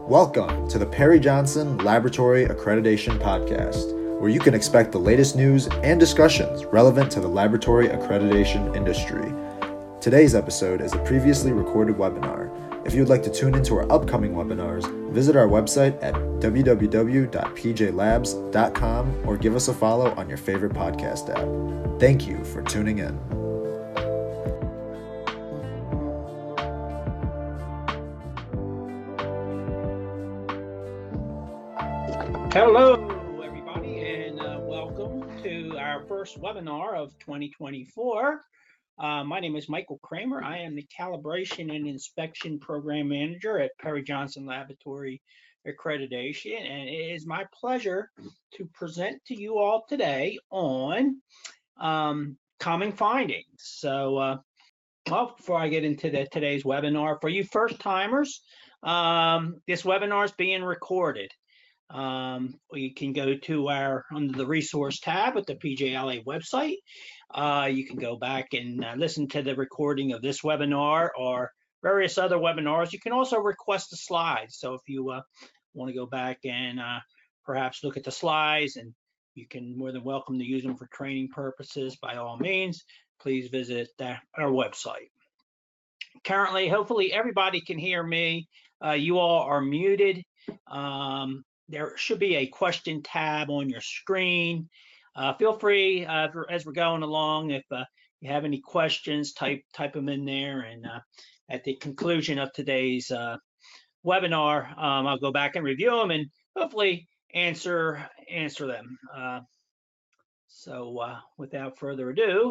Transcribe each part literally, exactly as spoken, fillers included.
Welcome to the Perry Johnson Laboratory Accreditation Podcast, where you can expect the latest news and discussions relevant to the laboratory accreditation industry. Today's episode is a previously recorded webinar. If you would like to tune into our upcoming webinars, visit our website at w w w dot p j labs dot com or give us a follow on your favorite podcast app. Thank you for tuning in. Hello, everybody, and uh, welcome to our first webinar of twenty twenty-four. Uh, my name is Michael Kramer. I am the Calibration and Inspection Program Manager at Perry Johnson Laboratory Accreditation, and it is my pleasure to present to you all today on um, common findings. So, uh, well, before I get into the, today's webinar, for you first-timers, um, this webinar is being recorded. Um, you can go to our under the resource tab at the P J L A website. Uh, you can go back and uh, listen to the recording of this webinar or various other webinars. You can also request the slides. So if you uh, want to go back and uh, perhaps look at the slides, and you can more than welcome to use them for training purposes, by all means, please visit uh, our website. Currently, hopefully everybody can hear me. Uh, you all are muted. Um, There should be a question tab on your screen. Uh, feel free, uh, for, as we're going along, if uh, you have any questions, type type them in there. And uh, at the conclusion of today's uh, webinar, um, I'll go back and review them and hopefully answer answer them. Uh, so uh, without further ado,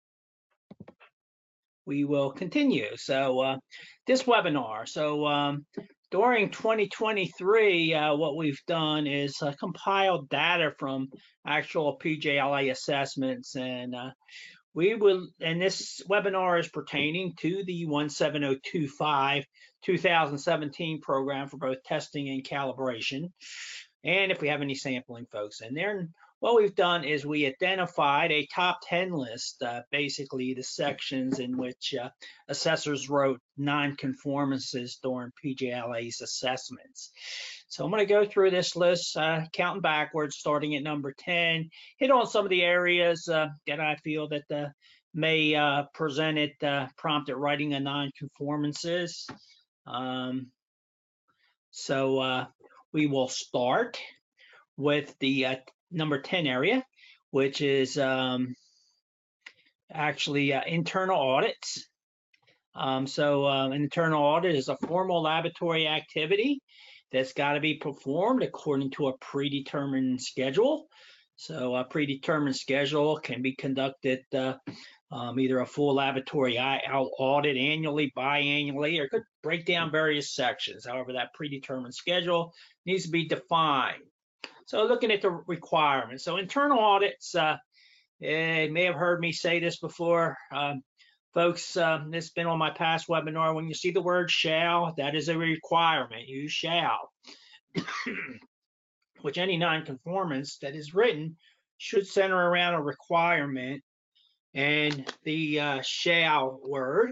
we will continue. So uh, this webinar. So um, during twenty twenty-three, uh, what we've done is uh, compiled data from actual P J L A assessments, and uh, we will. And this webinar is pertaining to the one seven zero two five two thousand seventeen program for both testing and calibration. And if we have any sampling folks in there. What we've done is we identified a top ten list, uh, basically the sections in which uh, assessors wrote non-conformances during P J L A's assessments. So I'm going to go through this list, uh, counting backwards, starting at number ten, hit on some of the areas uh, that I feel that uh, may uh, present it, uh, prompted writing a non-conformances. Um, so uh, we will start with the uh, number ten area, which is um, actually uh, internal audits. Um, so uh, an internal audit is a formal laboratory activity that's got to be performed according to a predetermined schedule. So a predetermined schedule can be conducted uh, um, either a full laboratory audit annually, biannually, or could break down various sections. However, that predetermined schedule needs to be defined. So looking at the requirements, so internal audits, uh, you may have heard me say this before. Um, folks, uh, this has been on my past webinar. When you see the word shall, that is a requirement. You shall. Which any nonconformance that is written should center around a requirement and the uh, shall word.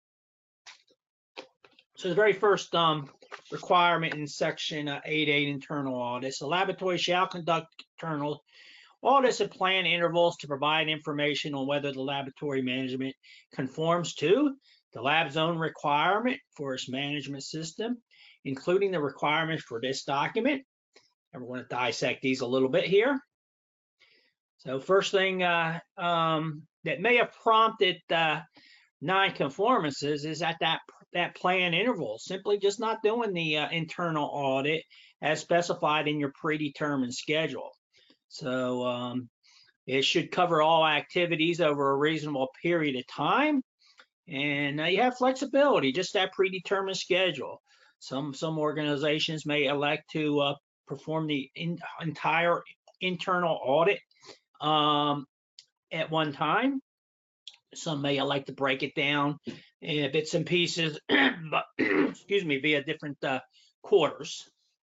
So the very first um, requirement in section uh, eight eight internal audits, the laboratory shall conduct internal audits at planned intervals to provide information on whether the laboratory management conforms to the lab's own requirement for its management system, including the requirements for this document. And we're going to dissect these a little bit here. So first thing uh, um, that may have prompted uh, non-conformances is at that that plan interval, simply just not doing the uh, internal audit as specified in your predetermined schedule. So um, it should cover all activities over a reasonable period of time, and uh, you have flexibility, just that predetermined schedule. Some some organizations may elect to uh, perform the in, entire internal audit um, at one time. Some may elect to break it down in bits and pieces, but excuse me, via different uh, quarters.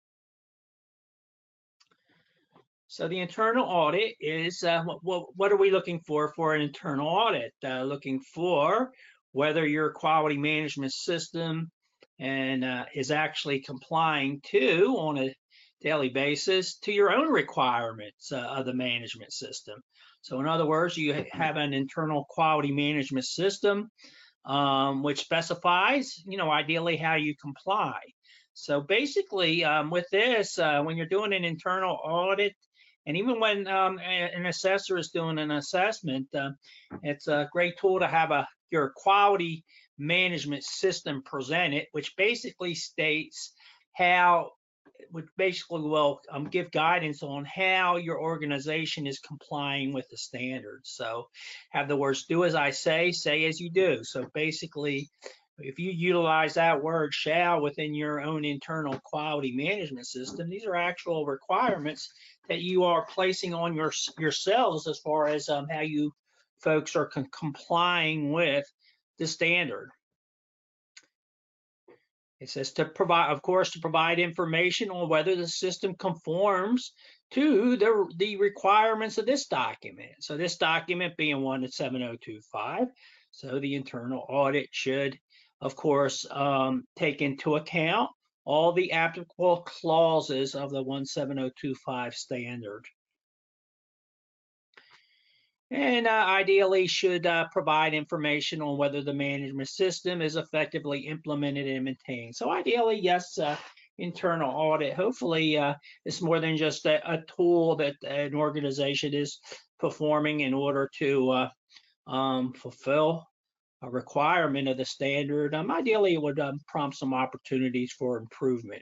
So the internal audit is uh, what, what are we looking for for an internal audit? Uh, looking for whether your quality management system and uh, is actually complying to on a daily basis to your own requirements uh, of the management system. So in other words, you have an internal quality management system um, which specifies, you know, ideally how you comply. So basically um, with this, uh, when you're doing an internal audit, and even when um, an assessor is doing an assessment, uh, it's a great tool to have a your quality management system presented, which basically states how, which basically will um, give guidance on how your organization is complying with the standards. So have the words "do as I say, say as you do." So basically, if you utilize that word "shall" within your own internal quality management system, these are actual requirements that you are placing on your yourselves as far as um, how you folks are con- complying with the standard. It says to provide, of course, to provide information on whether the system conforms to the, the requirements of this document. So this document being one seven oh two five, so the internal audit should, of course, um, take into account all the applicable clauses of the one seven oh two five standard. And uh, ideally should uh, provide information on whether the management system is effectively implemented and maintained. So ideally, yes, uh, internal audit, hopefully uh, it's more than just a, a tool that an organization is performing in order to uh, um, fulfill a requirement of the standard. Um, ideally, it would um, prompt some opportunities for improvement.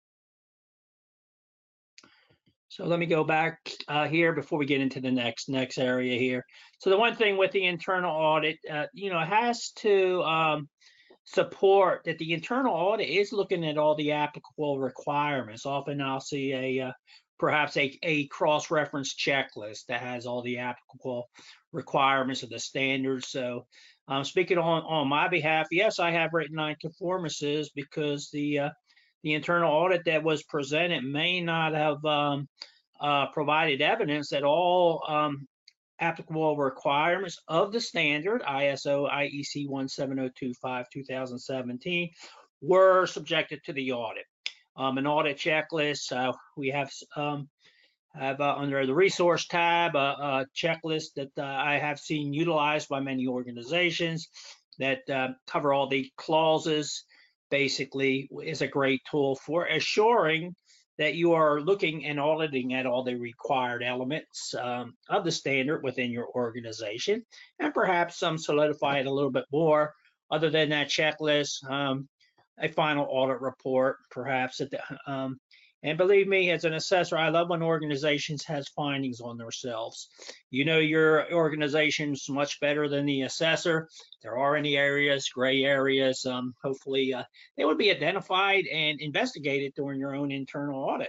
So let me go back uh, here before we get into the next next area here. So the one thing with the internal audit, uh, you know, it has to um, support that the internal audit is looking at all the applicable requirements. Often I'll see a uh, perhaps a, a cross-reference checklist that has all the applicable requirements of the standards. So um, speaking on, on my behalf, yes, I have written nonconformances because the uh, the internal audit that was presented may not have um, uh, provided evidence that all um, applicable requirements of the standard I S O I E C one seven oh two five two thousand seventeen were subjected to the audit. Um, an audit checklist, uh, we have um, have uh, under the resource tab a, a checklist that uh, I have seen utilized by many organizations that uh, cover all the clauses. Basically is a great tool for assuring that you are looking and auditing at all the required elements um, of the standard within your organization, and perhaps some solidify it a little bit more. Other than that checklist, um, a final audit report, perhaps. At the, um, and believe me, as an assessor, I love when organizations has findings on themselves. You know your organization's much better than the assessor. If there are any areas, gray areas, um, hopefully uh, they would be identified and investigated during your own internal audit.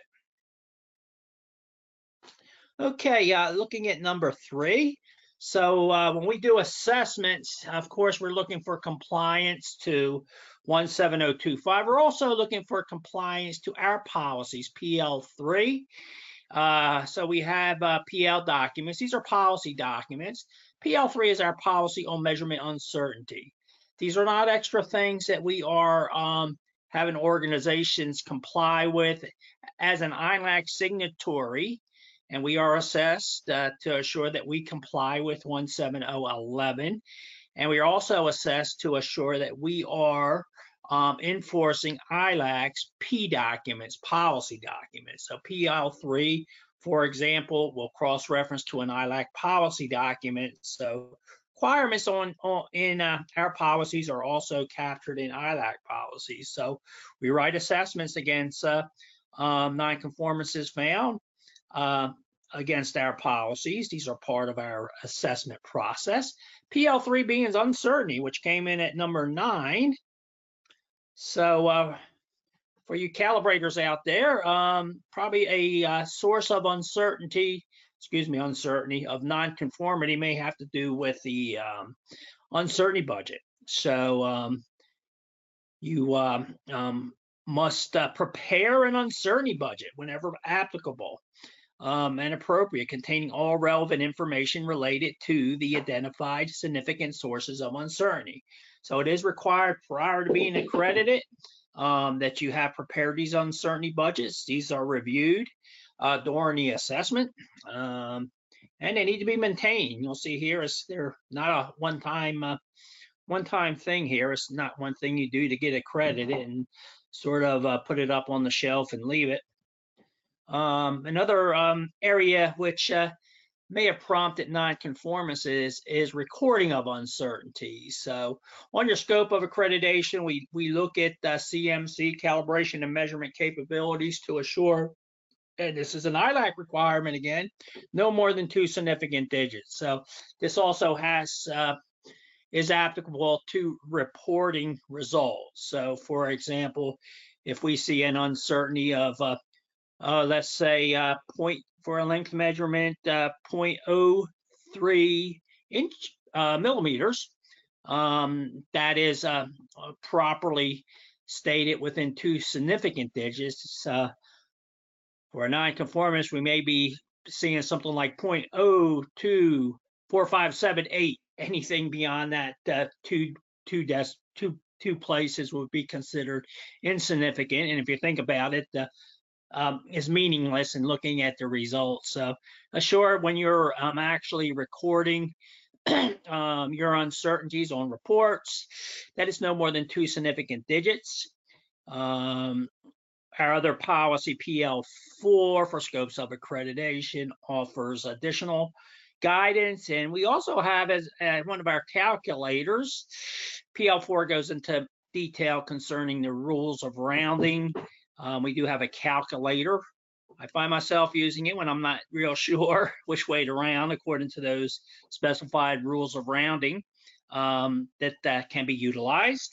Okay, uh, looking at number three. So uh, when we do assessments, of course, we're looking for compliance to one seven oh two five. We're also looking for compliance to our policies, P L three. Uh, so we have uh, P L documents. These are policy documents. P L three is our policy on measurement uncertainty. These are not extra things that we are um, having organizations comply with as an I L A C signatory. And we are assessed uh, to assure that we comply with one seven oh eleven. And we are also assessed to assure that we are um, enforcing I L A C's P documents, policy documents. So P L three, for example, will cross-reference to an I L A C policy document. So requirements on, on in uh, our policies are also captured in I L A C policies. So we write assessments against uh, um, nonconformances found Uh, against our policies. These are part of our assessment process. P L three being uncertainty, which came in at number nine. So uh, for you calibrators out there, um, probably a uh, source of uncertainty, excuse me, uncertainty of nonconformity may have to do with the um, uncertainty budget. So um, you um, um, must uh, prepare an uncertainty budget whenever applicable. Um, and appropriate, containing all relevant information related to the identified significant sources of uncertainty. So it is required prior to being accredited um, that you have prepared these uncertainty budgets. These are reviewed uh, during the assessment, um, and they need to be maintained. You'll see here is they're not a one-time uh, one-time thing here. It's not one thing you do to get accredited and sort of uh, put it up on the shelf and leave it. Um, another um, area which uh, may have prompted nonconformances is recording of uncertainties. So on your scope of accreditation, we, we look at uh, C M C, calibration and measurement capabilities, to assure, and this is an I LAC requirement again, no more than two significant digits. So this also has uh, is applicable to reporting results. So for example, if we see an uncertainty of uh, uh, let's say uh, point for a length measurement, uh, zero point zero three inch uh, millimeters, um, that is uh, properly stated within two significant digits. Uh, for a nonconformist, we may be seeing something like zero point zero two four five seven eight. Anything beyond that uh, two two des two two places would be considered insignificant. And if you think about it, uh, Um, is meaningless in looking at the results. So assure when you're um, actually recording um, your uncertainties on reports, that is no more than two significant digits. Um, our other policy, P L four, for scopes of accreditation, offers additional guidance. And we also have, as uh, one of our calculators, P L four goes into detail concerning the rules of rounding. Um, we do have a calculator. I find myself using it when I'm not real sure which way to round according to those specified rules of rounding um, that uh, can be utilized.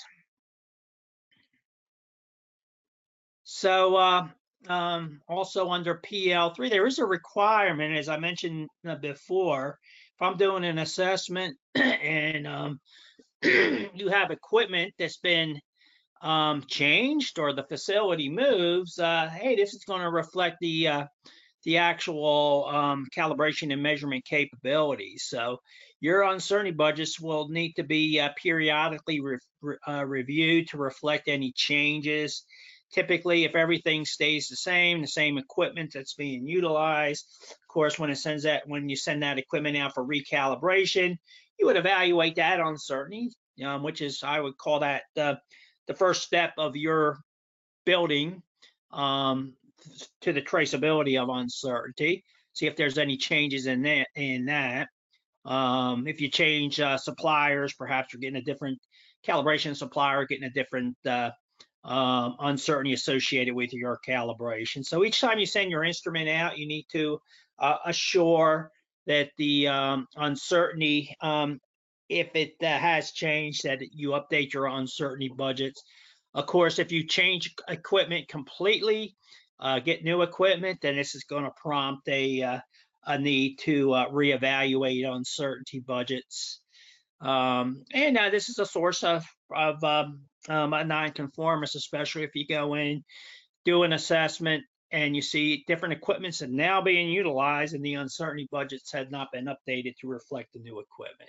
So uh, um, also under P L three, there is a requirement, as I mentioned before, if I'm doing an assessment and um, you have equipment that's been Um, changed or the facility moves, uh, hey, this is going to reflect the uh, the actual um, calibration and measurement capabilities. So your uncertainty budgets will need to be uh, periodically re uh, reviewed to reflect any changes. Typically, if everything stays the same, the same equipment that's being utilized, of course, when it sends that, when you send that equipment out for recalibration, you would evaluate that uncertainty, um, which is, I would call that uh, the first step of your building um, to the traceability of uncertainty. See if there's any changes in that. In that, um, if you change uh, suppliers, perhaps you're getting a different calibration supplier, getting a different uh, um, uncertainty associated with your calibration. So each time you send your instrument out, you need to uh, assure that the um, uncertainty, um, if it uh, has changed, that you update your uncertainty budgets. Of course, if you change equipment completely, uh, get new equipment, then this is going to prompt a, uh, a need to uh, reevaluate uncertainty budgets. Um, and uh, this is a source of, of um, um, a nonconformist, especially if you go in, do an assessment, and you see different equipments are now being utilized and the uncertainty budgets had not been updated to reflect the new equipment.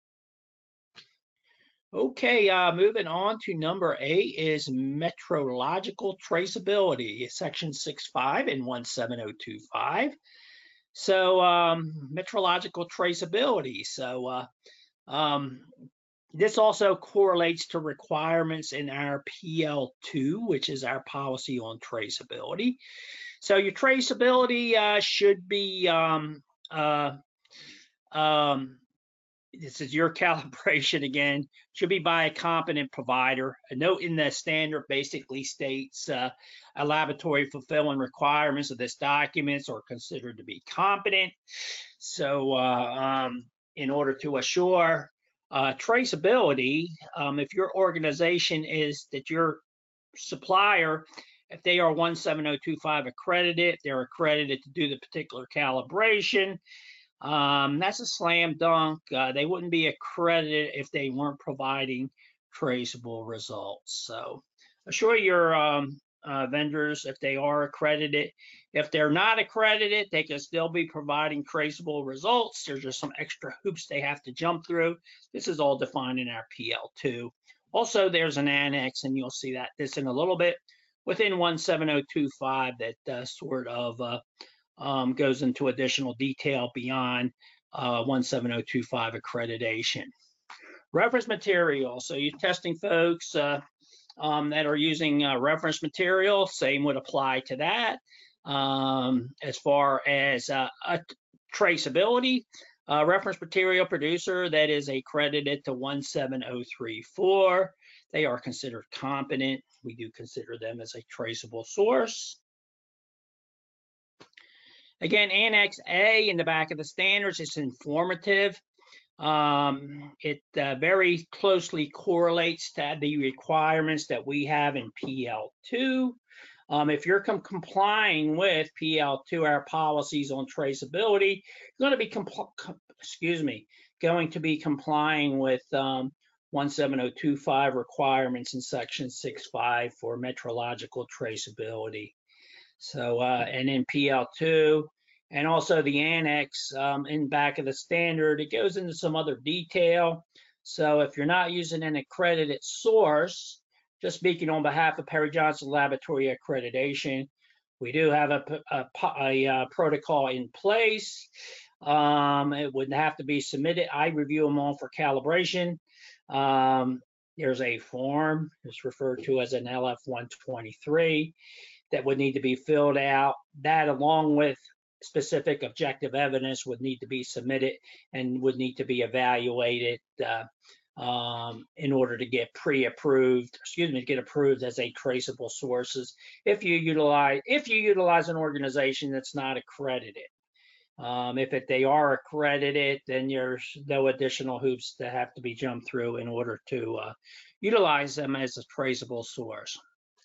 Okay, uh, moving on to number eight is metrological traceability, section six five and one seven zero two five. So um, metrological traceability. So uh, um, this also correlates to requirements in our P L two, which is our policy on traceability. So your traceability uh, should be um, uh, um, this is your calibration again, should be by a competent provider. A note in the standard basically states uh, a laboratory fulfilling requirements of this documents are considered to be competent. So uh, um, in order to assure uh, traceability, um, if your organization is that your supplier, if they are one seven zero two five accredited, they're accredited to do the particular calibration. Um, that's a slam dunk. Uh, they wouldn't be accredited if they weren't providing traceable results. So assure your um, uh, vendors if they are accredited. If they're not accredited, they can still be providing traceable results. There's just some extra hoops they have to jump through. This is all defined in our P L two. Also, there's an annex, and you'll see that this in a little bit within one seven zero two five that uh, sort of uh, um, goes into additional detail beyond uh, one seven zero two five accreditation. Reference material. So you're testing folks uh, um, that are using uh, reference material. Same would apply to that. Um, as far as uh, a traceability, uh, reference material producer that is accredited to one seven zero three four, they are considered competent. We do consider them as a traceable source. Again, Annex A in the back of the standards is informative. Um, it uh, very closely correlates to the requirements that we have in P L two. Um, if you're com complying with P L two, our policies on traceability, you're going to be excuse me, going to be complying with um, one seven zero two five requirements in Section six five for metrological traceability. So, uh, and in P L two, and also the annex um, in back of the standard, it goes into some other detail. So if you're not using an accredited source, just speaking on behalf of Perry Johnson Laboratory Accreditation, we do have a, a, a, a protocol in place. Um, it would have to be submitted. I review them all for calibration. Um, there's a form, it's referred to as an L F one twenty-three, that would need to be filled out. That, along with specific objective evidence, would need to be submitted and would need to be evaluated uh, um, in order to get pre-approved, excuse me, to get approved as a traceable sources if you utilize if you utilize an organization that's not accredited. Um, if it, they are accredited, then there's no additional hoops that have to be jumped through in order to uh, utilize them as a traceable source.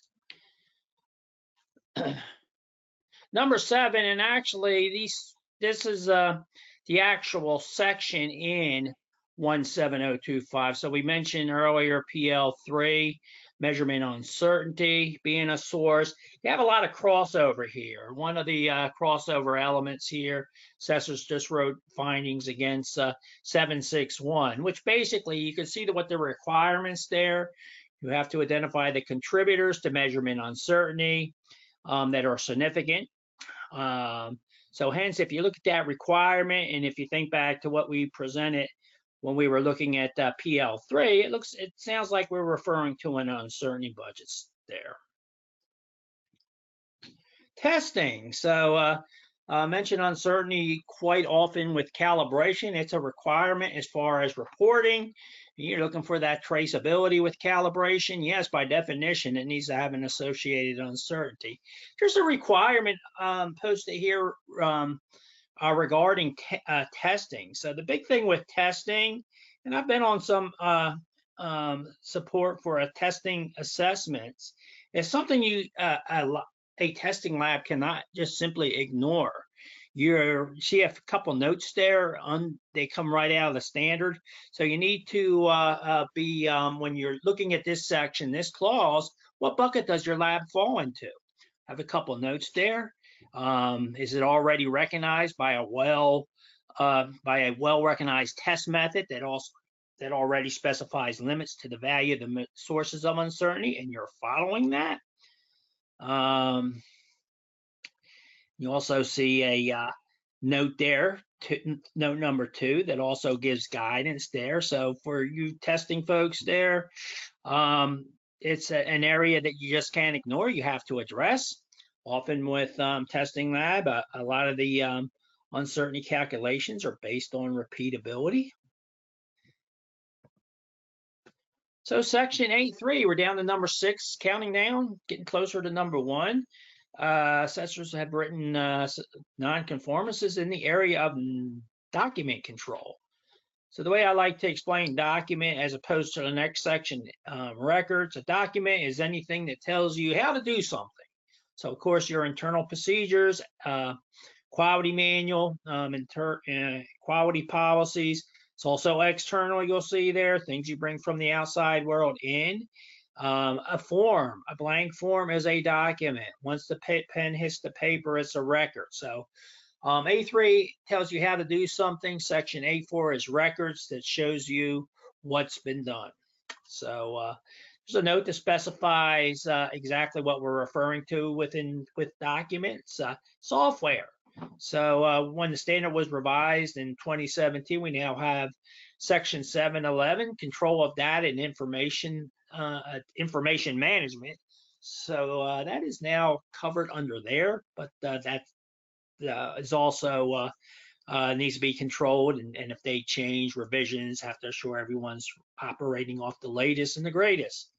Number seven, and actually these this is uh, the actual section in one seven zero two five. So we mentioned earlier P L three, measurement uncertainty being a source. You have a lot of crossover here. One of the uh, crossover elements here, assessors just wrote findings against uh, seven six one, which basically you can see the, what the requirements there. You have to identify the contributors to measurement uncertainty um, that are significant. Um, so hence, if you look at that requirement, and if you think back to what we presented when we were looking at uh, P L three, it looks, it sounds like we're referring to an uncertainty budgets there. Testing. So uh, I mentioned uncertainty quite often with calibration. It's a requirement as far as reporting. You're looking for that traceability with calibration. Yes, by definition, it needs to have an associated uncertainty. There's a requirement um, posted here um, uh, regarding te uh, testing. So the big thing with testing, and I've been on some uh, um, support for a testing assessments, is something you uh, a, a testing lab cannot just simply ignore. You see a couple notes there, on, they come right out of the standard. So you need to uh, uh, be, um, when you're looking at this section, this clause, what bucket does your lab fall into? Have a couple notes there. Um, is it already recognized by a well, uh, by a well-recognized test method that also that already specifies limits to the value of the sources of uncertainty, and you're following that? Um, You also see a uh, note there, to, note number two, that also gives guidance there. So for you testing folks there, um, it's a, an area that you just can't ignore. You have to address. Often with um, testing lab, a, a lot of the um, uncertainty calculations are based on repeatability. So section eight three, we're down to number six, counting down, getting closer to number one. Uh, assessors have written uh, non-conformances in the area of document control. So the way I like to explain document as opposed to the next section, um, records, a document is anything that tells you how to do something. So of course your internal procedures, uh, quality manual, um, inter uh, quality policies. It's also external, you'll see there, things you bring from the outside world in. Um, a form, a blank form is a document. Once the pen hits the paper, it's a record. So um, A three tells you how to do something. Section A four is records, that shows you what's been done. So uh, there's a note that specifies uh, exactly what we're referring to within with documents, uh, software. So uh, when the standard was revised in twenty seventeen, we now have Section seven eleven, control of data and information uh, information management. So uh, that is now covered under there, but uh, that uh, is also uh, uh, needs to be controlled, and, and if they change revisions, have to assure everyone's operating off the latest and the greatest.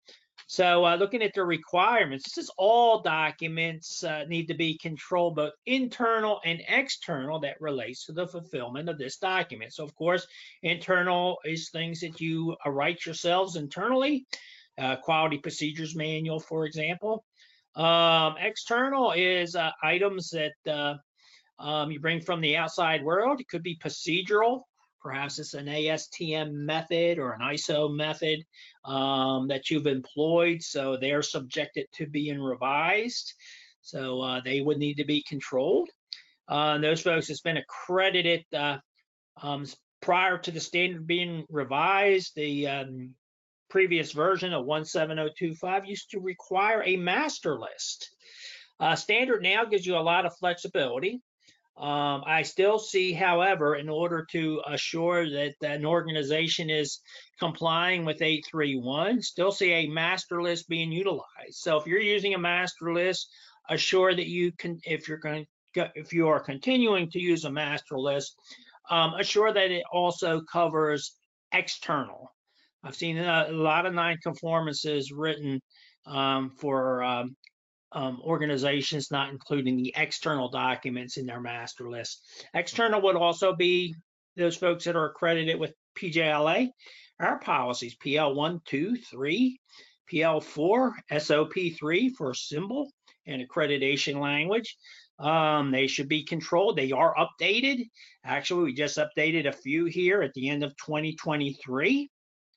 So uh, looking at the requirements, this is all documents uh, need to be controlled, both internal and external, that relates to the fulfillment of this document. So of course, internal is things that you uh, write yourselves internally, uh, quality procedures manual, for example. Um, external is uh, items that uh, um, you bring from the outside world. It could be procedural. Perhaps it's an A S T M method or an I S O method um, that you've employed, so they're subjected to being revised. So uh, they would need to be controlled. Uh, and those folks that's been accredited uh, um, prior to the standard being revised, the um, previous version of one seven zero two five used to require a master list. Uh, standard now gives you a lot of flexibility. Um, I still see, however, in order to assure that an organization is complying with eight three one, still see a master list being utilized. So if you're using a master list, assure that you can, if you're going to, if you are continuing to use a master list, um, assure that it also covers external. I've seen a, a lot of non-conformances written um, for um, Um, organizations not including the external documents in their master list. External would also be those folks that are accredited with P J L A, our policies, P L one, two, three, P L four, S O P three for symbol and accreditation language. Um, they should be controlled. They are updated. Actually, we just updated a few here at the end of twenty twenty-three.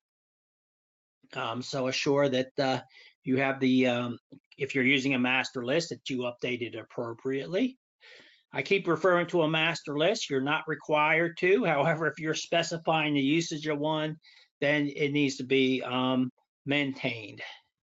Um, so assure that uh, you have the, um, if you're using a master list, that you update it appropriately. I keep referring to a master list. You're not required to. However, if you're specifying the usage of one, then it needs to be um, maintained.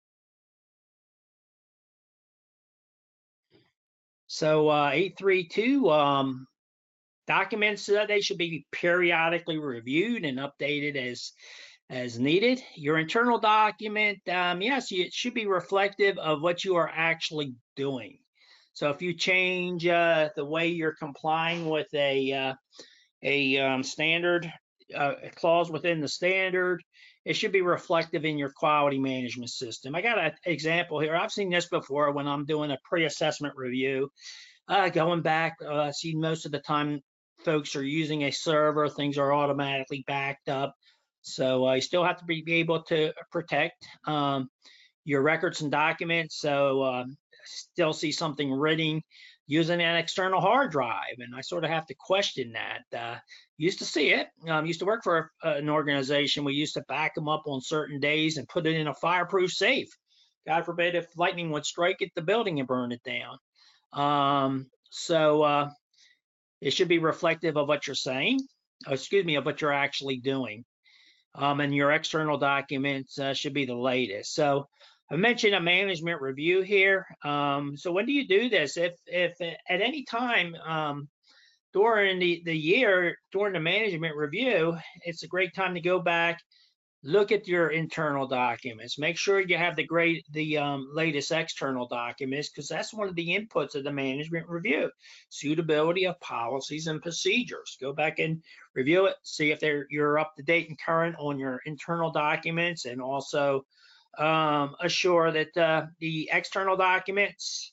So uh, eight three two, um, documents, uh, they should be periodically reviewed and updated as as needed. Your internal document, um, yes, it should be reflective of what you are actually doing. So if you change uh, the way you're complying with a uh, a um, standard uh, clause within the standard, it should be reflective in your quality management system. I got an example here. I've seen this before when I'm doing a pre-assessment review. Uh, going back, uh, see most of the time folks are using a server, things are automatically backed up. So uh, you still have to be able to protect um, your records and documents. So uh, still see something written using an external hard drive, and I sort of have to question that. Uh, used to see it. Um, used to work for a, an organization. We used to back them up on certain days and put it in a fireproof safe. God forbid if lightning would strike it, the building and burn it down. Um, so uh, it should be reflective of what you're saying. Oh, excuse me, of what you're actually doing. Um, and your external documents uh, should be the latest. So I mentioned a management review here. Um, so when do you do this? If if at any time um, during the, the year, during the management review, it's a great time to go back, look at your internal documents. Make sure you have the great the um, latest external documents, because that's one of the inputs of the management review. Suitability of policies and procedures. Go back and review it, see if they're you're up to date and current on your internal documents, and also um, assure that uh, the external documents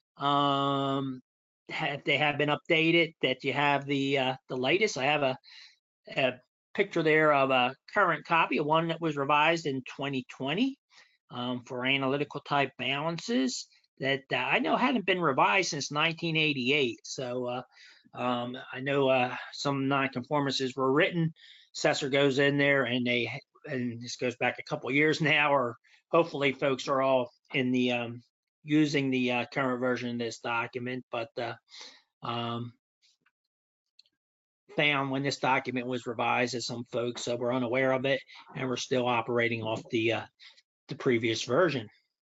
um, have, they have been updated, that you have the uh, the latest. I have a, a picture there of a current copy of one that was revised in twenty twenty um, for analytical type balances that uh, I know hadn't been revised since nineteen eighty-eight. So uh, um, I know uh, some nonconformances were written. Assessor goes in there and they, and this goes back a couple years now, or hopefully folks are all in the um, using the uh, current version of this document. But uh, um, found when this document was revised that some folks uh, were unaware of it, and we're still operating off the uh, the previous version.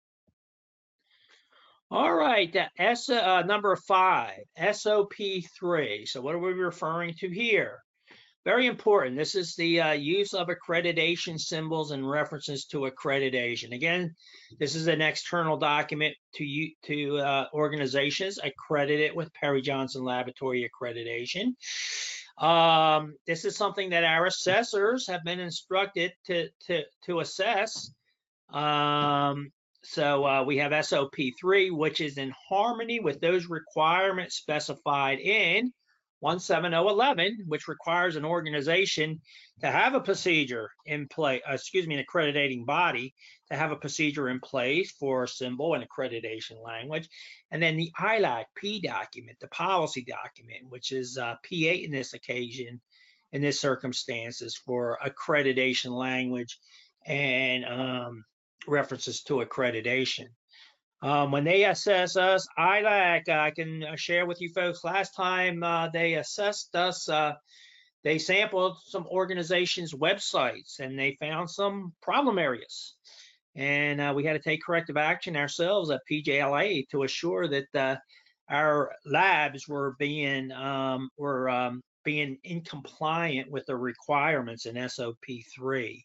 All right, uh, S, uh, number five, S O P three. So what are we referring to here? Very important. This is the uh, use of accreditation symbols and references to accreditation. Again, this is an external document to to uh, organizations accredited with Perry Johnson Laboratory Accreditation. Um, this is something that our assessors have been instructed to to to assess. Um, so uh, we have S O P three, which is in harmony with those requirements specified in one seven zero eleven, which requires an organization to have a procedure in place, uh, excuse me, an accrediting body to have a procedure in place for a symbol and accreditation language. And then the I L A C P document, the policy document, which is uh, P eight in this occasion, in this circumstances for accreditation language and um, references to accreditation. Um, when they assess us, I L A C, I can share with you folks, last time uh, they assessed us, uh, they sampled some organizations' websites and they found some problem areas. And uh, we had to take corrective action ourselves at P J L A to assure that uh, our labs were being, um, were, um, being in compliant with the requirements in S O P three.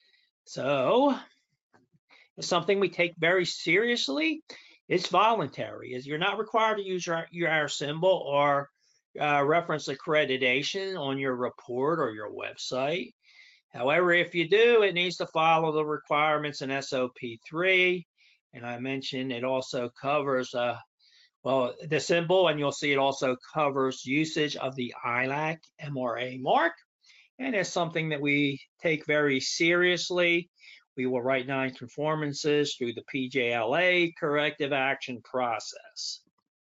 So it's something we take very seriously. It's voluntary. Is you're not required to use your, your our symbol or uh, reference accreditation on your report or your website. However, if you do, it needs to follow the requirements in S O P three. And I mentioned it also covers, uh, well, the symbol, and you'll see it also covers usage of the I L A C M R A mark. And it's something that we take very seriously. We will write non-conformances through the P J L A corrective action process.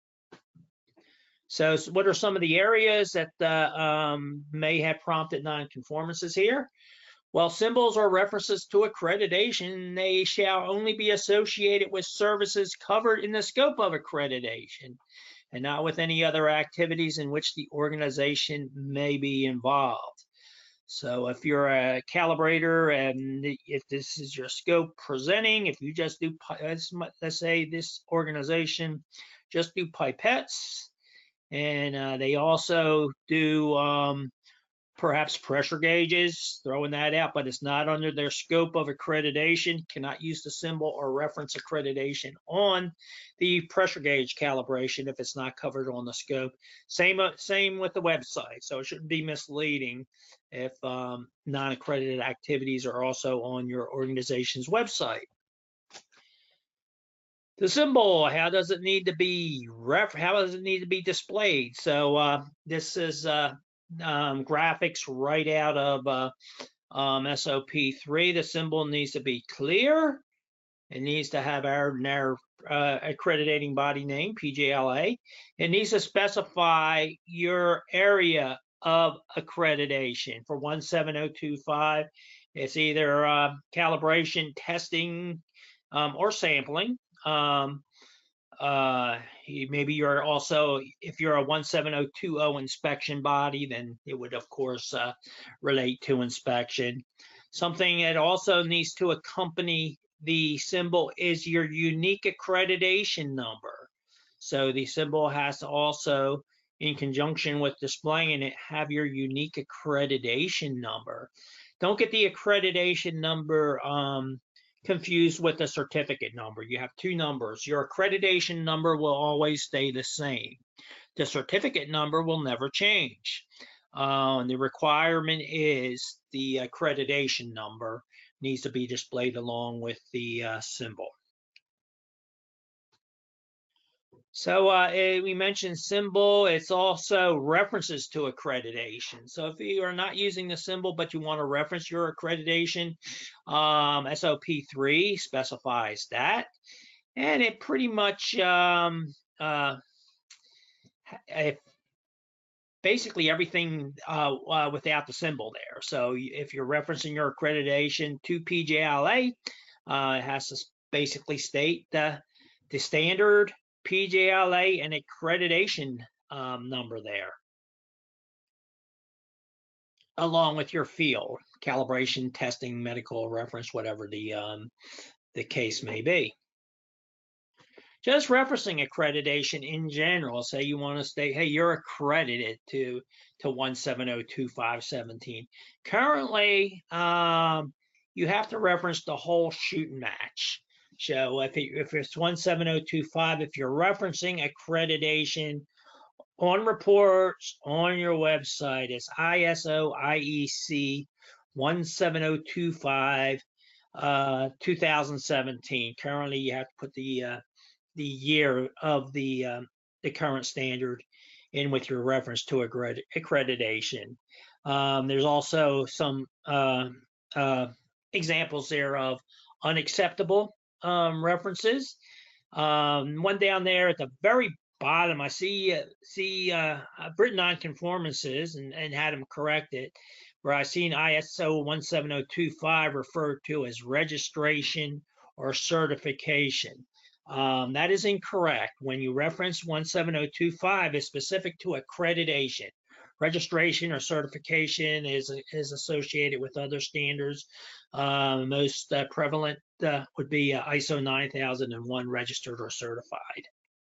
So, so what are some of the areas that uh, um, may have prompted non-conformances here? Well, symbols or references to accreditation, they shall only be associated with services covered in the scope of accreditation and not with any other activities in which the organization may be involved. So if you're a calibrator and if this is your scope presenting, if you just do, let's, let's say this organization just do pipettes, and uh, they also do um, perhaps pressure gauges, throwing that out, but it's not under their scope of accreditation, cannot use the symbol or reference accreditation on the pressure gauge calibration if it's not covered on the scope. Same, uh, same with the website, so it shouldn't be misleading if um, non-accredited activities are also on your organization's website. The symbol, how does it need to be ref how does it need to be displayed? So uh, this is uh, um, graphics right out of uh, um, S O P three. The symbol needs to be clear. It needs to have our, our uh, accrediting body name, P J L A. It needs to specify your area of accreditation. For one seven zero two five, it's either uh, calibration, testing, um, or sampling. Um, uh, maybe you're also, if you're a one seven zero two zero inspection body, then it would of course uh, relate to inspection. Something that also needs to accompany the symbol is your unique accreditation number. So the symbol has to also, in conjunction with displaying it, have your unique accreditation number. Don't get the accreditation number um, confused with the certificate number. You have two numbers. Your accreditation number will always stay the same. The certificate number will never change. Uh, and the requirement is the accreditation number needs to be displayed along with the uh, symbol. So uh, we mentioned symbol, it's also references to accreditation. So if you are not using the symbol, but you want to reference your accreditation, um, S O P three specifies that. And it pretty much, um, uh, if basically everything uh, uh, without the symbol there. So if you're referencing your accreditation to P J L A, uh, it has to basically state the, the standard P J L A and accreditation um, number there. along with your field, calibration, testing, medical reference, whatever the, um, the case may be. Just referencing accreditation in general, say you want to state, hey, you're accredited to, to one seven zero two five seventeen. Currently, um, you have to reference the whole shooting match. So if, it, if it's one seven zero two five, if you're referencing accreditation on reports on your website, it's I S O I E C one seven zero two five uh, two thousand seventeen. Currently, you have to put the uh, the year of the um, the current standard in with your reference to accred accreditation. Um, there's also some uh, uh, examples there of unacceptable um, references. Um, one down there at the very bottom, I see uh, see uh, written nonconformances and, and had them corrected, where I seen I S O one seven zero two five referred to as registration or certification. Um, that is incorrect. When you reference one seven zero two five, it's specific to accreditation. Registration or certification is, is associated with other standards. Uh, most uh, prevalent uh, would be uh, I S O nine thousand one registered or certified.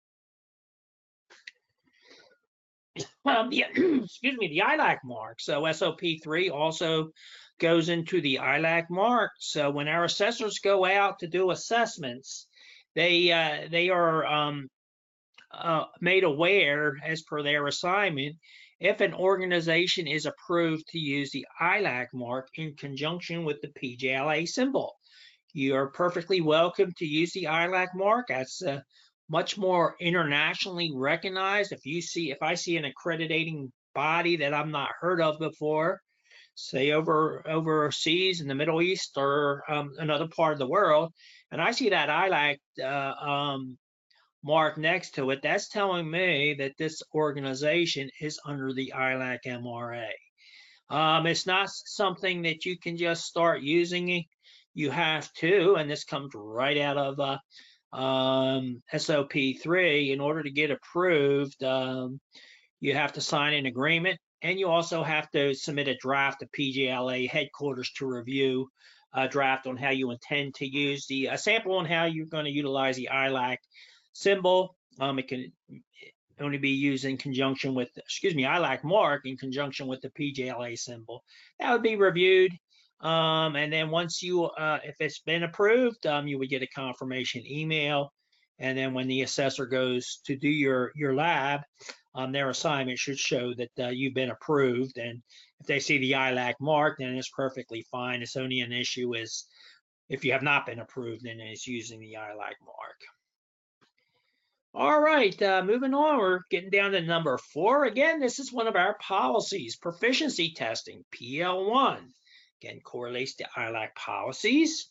Um, the, excuse me, the I L A C mark. So S O P three also goes into the I L A C mark. So when our assessors go out to do assessments, they uh, they are um, uh, made aware, as per their assignment, if an organization is approved to use the I L A C mark in conjunction with the P J L A symbol. You are perfectly welcome to use the I L A C mark. That's uh, much more internationally recognized. If you see, if I see an accrediting body that I've not heard of before, say over overseas in the Middle East or um, another part of the world, and I see that I L A C uh, um, mark next to it, that's telling me that this organization is under the I L A C M R A. Um, it's not something that you can just start using. You have to, and this comes right out of uh, um, S O P three, in order to get approved, um, you have to sign an agreement, and you also have to submit a draft to P J L A headquarters to review a draft on how you intend to use the a sample on how you're going to utilize the I L A C symbol. Um, it can only be used in conjunction with, excuse me, I L A C mark in conjunction with the P J L A symbol. That would be reviewed. Um, and then once you, uh, if it's been approved, um, you would get a confirmation email. And then when the assessor goes to do your, your lab, um, their assignment should show that uh, you've been approved. And if they see the I L A C mark, then it's perfectly fine. It's only an issue is if you have not been approved, then it's using the I L A C mark. All right, uh, moving on, we're getting down to number four. Again, this is one of our policies, proficiency testing, P L one. Again, correlates to I L A C policies.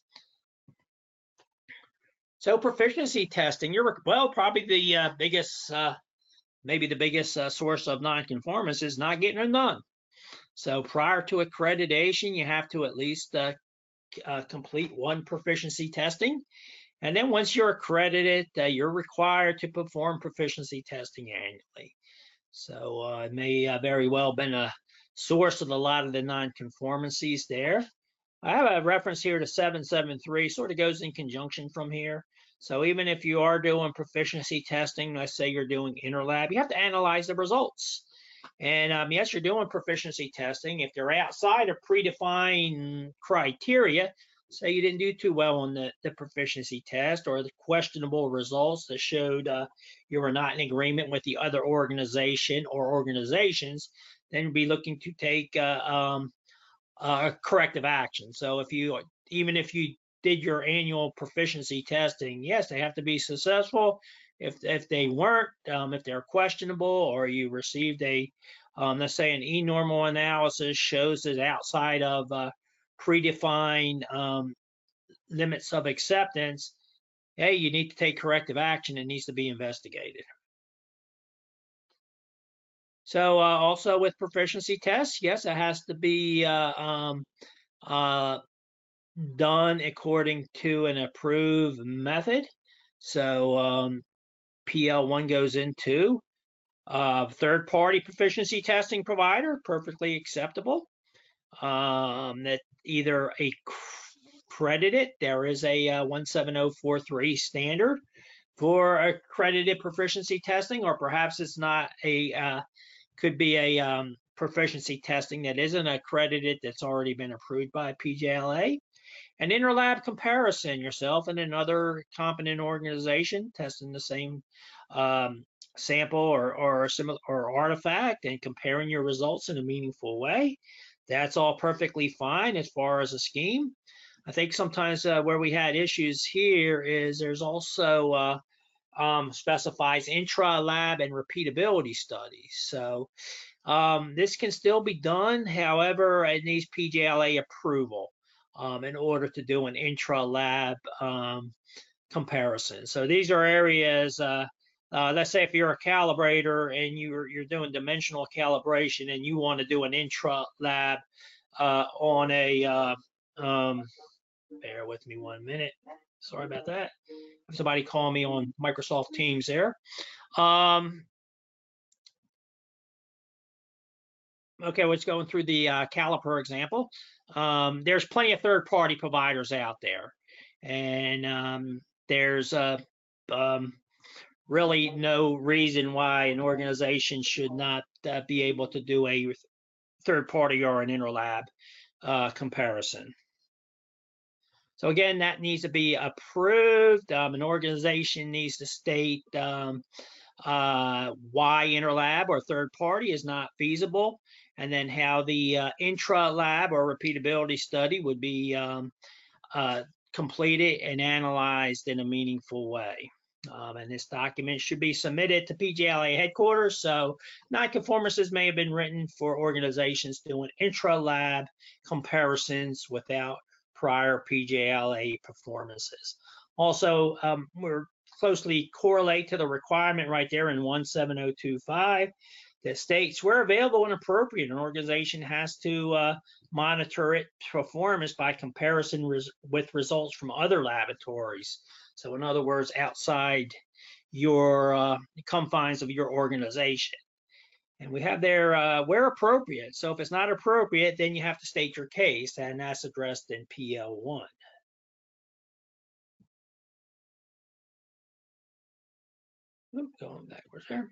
So proficiency testing, you're, well, probably the uh, biggest, uh, maybe the biggest uh, source of nonconformance is not getting it done. So prior to accreditation, you have to at least uh, uh, complete one proficiency testing. And then once you're accredited, uh, you're required to perform proficiency testing annually. So uh, it may uh, very well have been a source of a lot of the nonconformancies there. I have a reference here to seven seven three, sort of goes in conjunction from here. So even if you are doing proficiency testing, let's say you're doing interlab, you have to analyze the results. And um, yes, you're doing proficiency testing. If they're outside of predefined criteria, say you didn't do too well on the, the proficiency test, or the questionable results that showed uh, you were not in agreement with the other organization or organizations, then be looking to take uh, um, uh, corrective action. So if you, even if you did your annual proficiency testing, yes, they have to be successful. If, if they weren't, um, if they're questionable, or you received a, um, let's say an e-normal analysis shows it outside of uh, predefined um, limits of acceptance, hey, you need to take corrective action. It needs to be investigated. So uh, also with proficiency tests, yes, it has to be uh, um, uh, done according to an approved method. So um, P L one goes into uh, third-party proficiency testing provider, perfectly acceptable. um, that either a accredited, there is a uh, one seven zero four three standard for accredited proficiency testing, or perhaps it's not a, uh, could be a um, proficiency testing that isn't accredited, that's already been approved by P J L A. An interlab comparison, yourself and another competent organization testing the same um, sample or or similar or artifact and comparing your results in a meaningful way. That's all perfectly fine as far as a scheme. I think sometimes uh, where we had issues here is there's also uh, um, specifies intra-lab and repeatability studies. So um, this can still be done. However, it needs P J L A approval um, in order to do an intra-lab um, comparison. So these are areas, uh, uh, let's say if you're a calibrator and you're, you're doing dimensional calibration and you want to do an intra-lab uh, on a, uh, um, bear with me one minute. Sorry about that. Somebody call me on Microsoft Teams there. Um, okay, let's go through the uh, caliper example. Um, there's plenty of third-party providers out there, and um, there's uh, um, really no reason why an organization should not uh, be able to do a third-party or an interlab uh, comparison. So again, that needs to be approved. Um, an organization needs to state um, uh, why interlab or third party is not feasible, and then how the uh, intra-lab or repeatability study would be um, uh, completed and analyzed in a meaningful way. Um, and this document should be submitted to P J L A headquarters. So nonconformances may have been written for organizations doing intra-lab comparisons without prior P J L A performances. Also, um, we're closely correlate to the requirement right there in one seven zero two five that states where available and appropriate, an organization has to uh, monitor its performance by comparison res with results from other laboratories. So in other words, outside your uh, confines of your organization. And we have there uh, where appropriate. So if it's not appropriate, then you have to state your case, and that's addressed in P L one. Oops, going backwards there.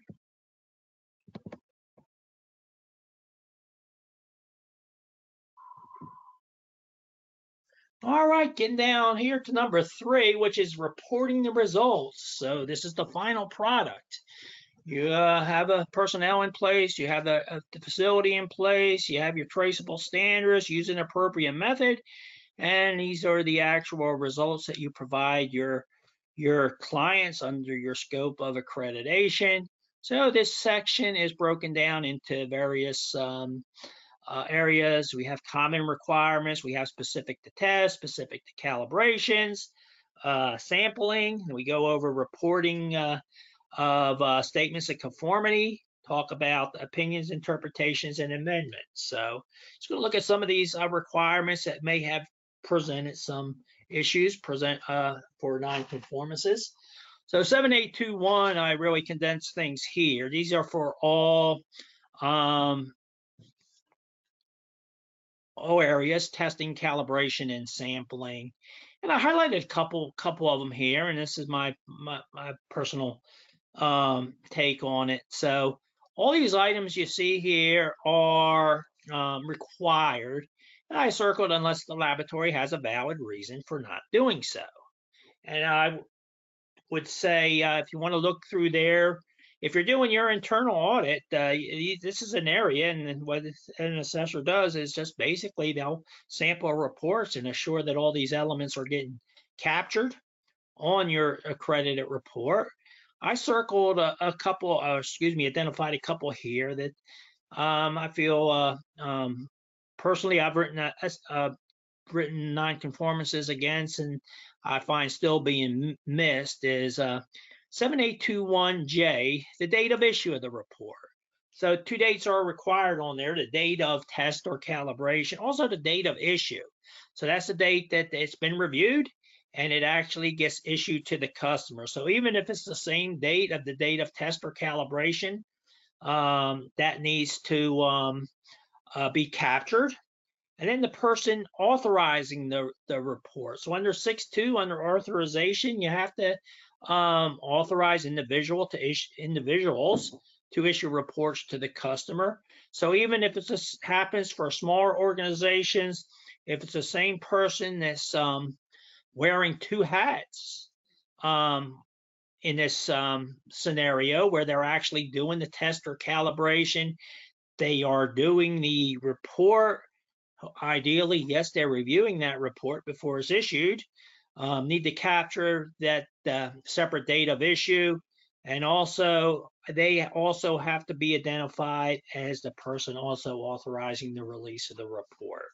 All right, getting down here to number three, which is reporting the results. So this is the final product. You uh, have a personnel in place, you have the, uh, the facility in place, you have your traceable standards, use an appropriate method, and these are the actual results that you provide your, your clients under your scope of accreditation. So this section is broken down into various um, uh, areas. We have common requirements, we have specific to test, specific to calibrations, uh, sampling, and we go over reporting uh, of uh, statements of conformity, talk about opinions, interpretations, and amendments. So just going to look at some of these uh, requirements that may have presented some issues present uh, for non-conformances. So seven eight two one, I really condensed things here. These are for all um, all areas, testing, calibration, and sampling. And I highlighted a couple couple of them here, and this is my my, my personal um, take on it. So all these items you see here are um, required. And I circled unless the laboratory has a valid reason for not doing so. And I would say uh, if you want to look through there, if you're doing your internal audit, uh, this is an area, and what an assessor does is just basically they'll sample reports and assure that all these elements are getting captured on your accredited report. I circled a, a couple, uh, excuse me, identified a couple here that um, I feel uh, um, personally I've written a, uh, written non-conformances against, and I find still being missed is uh, seven eight two one J, the date of issue of the report. So two dates are required on there: the date of test or calibration, also the date of issue. So that's the date that it's been reviewed and it actually gets issued to the customer. So even if it's the same date of the date of test or calibration, um, that needs to um, uh, be captured. and then the person authorizing the, the report. So under six two, under authorization, you have to um, authorize individual to issue, individuals to issue reports to the customer. So even if it happens for smaller organizations, if it's the same person that's um, wearing two hats um, in this um, scenario where they're actually doing the test or calibration, they are doing the report. Ideally, yes, they're reviewing that report before it's issued. Um, need to capture that uh, separate date of issue, and also they also have to be identified as the person also authorizing the release of the report.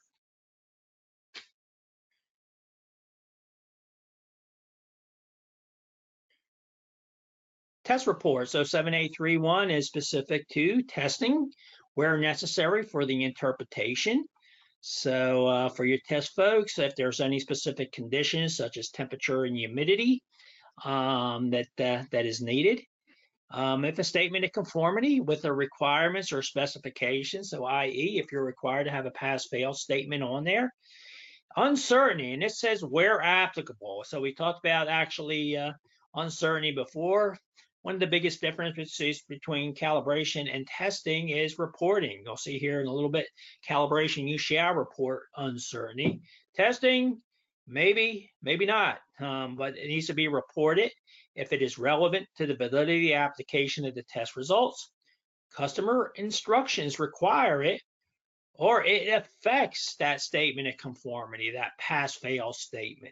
Test report. So seven eight three one is specific to testing where necessary for the interpretation. So uh, for your test folks, if there's any specific conditions such as temperature and humidity um, that, uh, that is needed. Um, if a statement of conformity with the requirements or specifications, so that is if you're required to have a pass-fail statement on there. Uncertainty, and it says where applicable. So we talked about actually uh, uncertainty before. One of the biggest differences between calibration and testing is reporting. You'll see here in a little bit, calibration, you shall report uncertainty. Testing, maybe, maybe not, um, but it needs to be reported if it is relevant to the validity of the application of the test results. Customer instructions require it, or it affects that statement of conformity, that pass-fail statement.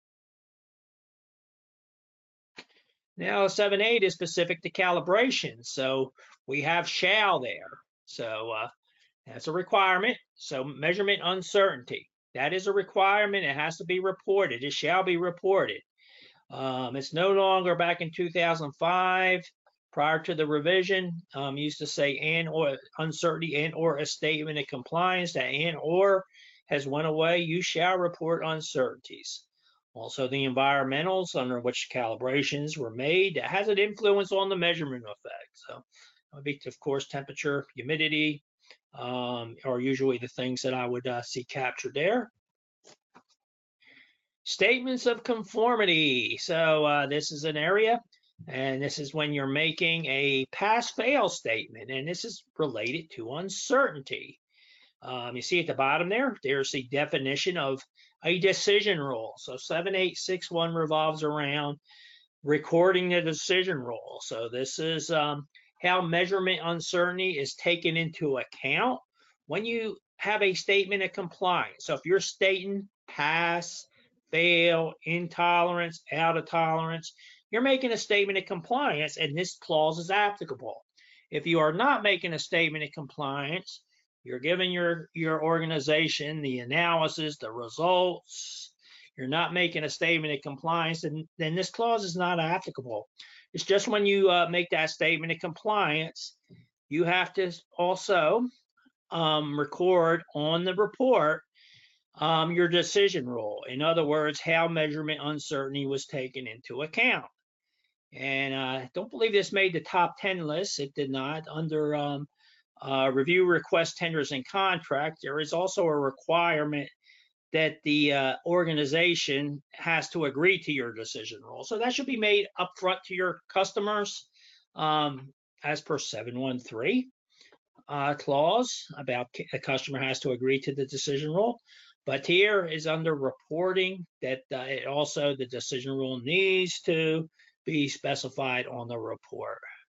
Now, seven eight is specific to calibration. So we have shall there. So uh, that's a requirement. So measurement uncertainty, that is a requirement. It has to be reported. It shall be reported. Um, it's no longer back in two thousand five, prior to the revision, um, used to say and or uncertainty and or a statement of compliance. That and or has went away. You shall report uncertainties. Also, the environmentals under which calibrations were made, that has an influence on the measurement effect. So that would be, of course, temperature, humidity, um, are usually the things that I would uh, see captured there. Statements of conformity. So uh, this is an area, and this is when you're making a pass-fail statement, and this is related to uncertainty. Um, you see at the bottom there, there's the definition of a decision rule. So seven eight six one revolves around recording the decision rule. So this is um, how measurement uncertainty is taken into account when you have a statement of compliance. So if you're stating pass, fail, intolerance, out of tolerance, you're making a statement of compliance, and this clause is applicable. If you are not making a statement of compliance, you're giving your, your organization the analysis, the results, you're not making a statement of compliance, and then this clause is not applicable. It's just when you uh, make that statement of compliance, you have to also um, record on the report um, your decision rule. In other words, how measurement uncertainty was taken into account. And I uh, don't believe this made the top ten list. It did not. Under um, uh, review request tenders and contract, there is also a requirement that the uh, organization has to agree to your decision rule. So that should be made upfront to your customers um, as per seven one three uh, clause about a customer has to agree to the decision rule. But here is under reporting that uh, it also the decision rule needs to be specified on the report.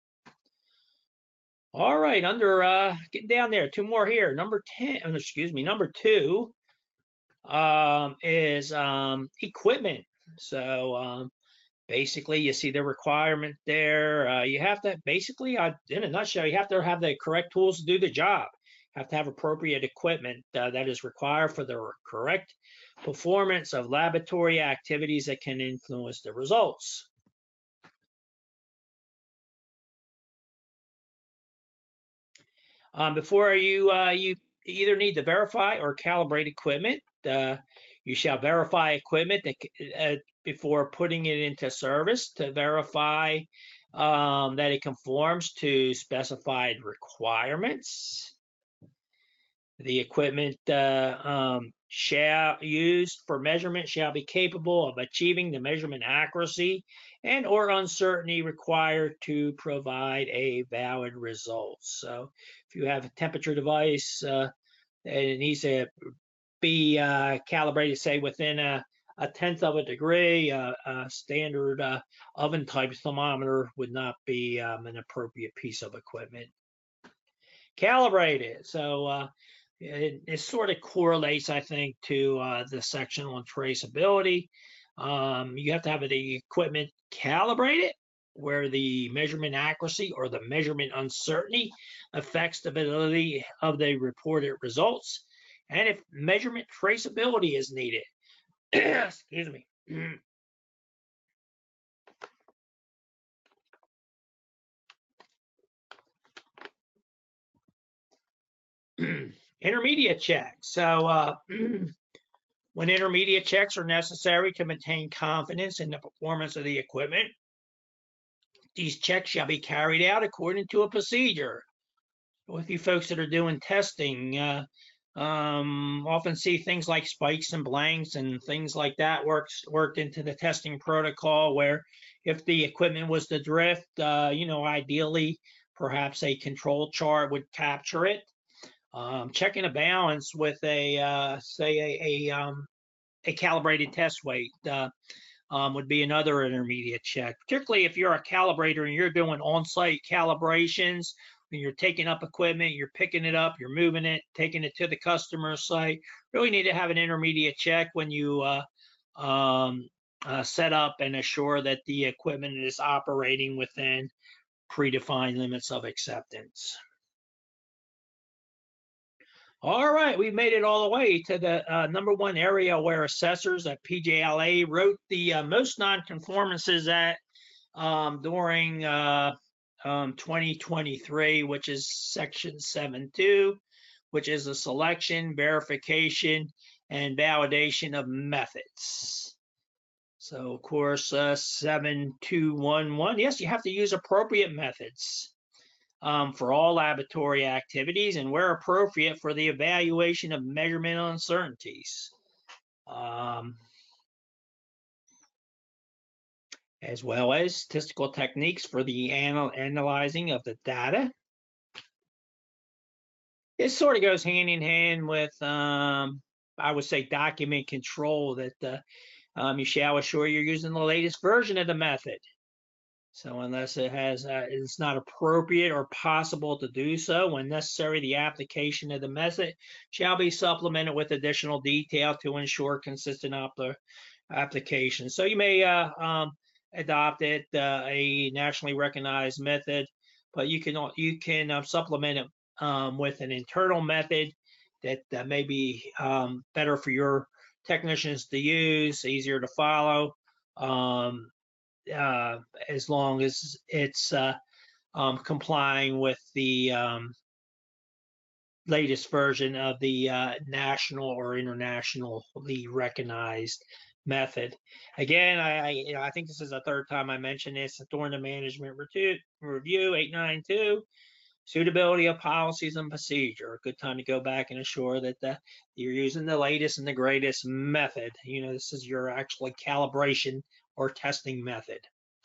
All right, under uh, getting down there, two more here. Number ten, excuse me, number two um, is um, equipment. So um, basically, you see the requirement there. Uh, you have to basically, uh, in a nutshell, you have to have the correct tools to do the job. You have to have appropriate equipment uh, that is required for the correct performance of laboratory activities that can influence the results. Um, before you, uh, you either need to verify or calibrate equipment. Uh, you shall verify equipment that, uh, before putting it into service to verify um, that it conforms to specified requirements. The equipment uh, um, shall used for measurement shall be capable of achieving the measurement accuracy and or uncertainty required to provide a valid result. So if you have a temperature device uh, and it needs to be uh, calibrated, say within a, a tenth of a degree, uh, a standard uh, oven type thermometer would not be um, an appropriate piece of equipment. Calibrated. So uh, it, it sort of correlates, I think, to uh, the section on traceability. Um, you have to have the equipment calibrated where the measurement accuracy or the measurement uncertainty affects the validity of the reported results. And if measurement traceability is needed, excuse me. Intermediate checks. So uh, when intermediate checks are necessary to maintain confidence in the performance of the equipment, these checks shall be carried out according to a procedure. With you folks that are doing testing, uh, um, often see things like spikes and blanks and things like that works worked into the testing protocol, where if the equipment was to drift, uh, you know, ideally, perhaps a control chart would capture it. Um, checking a balance with a, uh, say, a, a, um, a calibrated test weight uh, um, would be another intermediate check, particularly if you're a calibrator and you're doing on-site calibrations. When you're taking up equipment, you're picking it up, you're moving it, taking it to the customer site. Really need to have an intermediate check when you uh, um, uh, set up and assure that the equipment is operating within predefined limits of acceptance. All right, we've made it all the way to the uh, number one area where assessors at P J L A wrote the uh, most nonconformances at um, during uh, um, twenty twenty-three, which is section seven two, which is a selection, verification, and validation of methods. So, of course, uh, seven two one one, yes, you have to use appropriate methods. Um, for all laboratory activities and where appropriate for the evaluation of measurement uncertainties. Um, as well as statistical techniques for the anal analyzing of the data. It sort of goes hand in hand with, um, I would say, document control, that uh, um, you shall assure you're using the latest version of the method. So unless it has, uh, it's not appropriate or possible to do so, when necessary, the application of the method shall be supplemented with additional detail to ensure consistent application. So you may uh, um, adopt it, uh, a nationally recognized method, but you can you can uh, supplement it um, with an internal method that uh, may be um, better for your technicians to use, easier to follow. Um, Uh, as long as it's uh, um, complying with the um, latest version of the uh, national or internationally recognized method. Again, I, I, you know, I think this is the third time I mentioned this during the management review, eight ninety-two, suitability of policies and procedure. A good time to go back and assure that the, you're using the latest and the greatest method. You know, this is your actually calibration or testing method.